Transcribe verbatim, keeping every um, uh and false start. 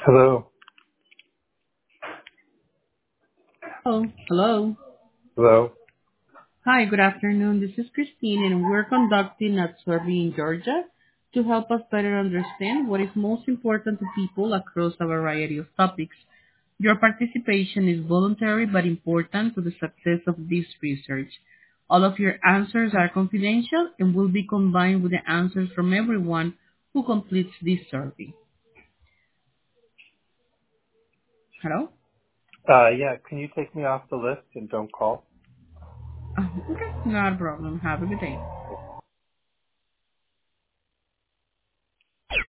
Hello. Oh, hello. Hello. Hi, good afternoon. This is Christine, and we're conducting a survey in Georgia to help us better understand what is most important to people across a variety of topics. Your participation is voluntary but important to the success of this research. All of your answers are confidential and will be combined with the answers from everyone who completes this survey. Hello? Uh, yeah, can you take me off the list and don't call? Oh, okay, not a problem. Have a good day.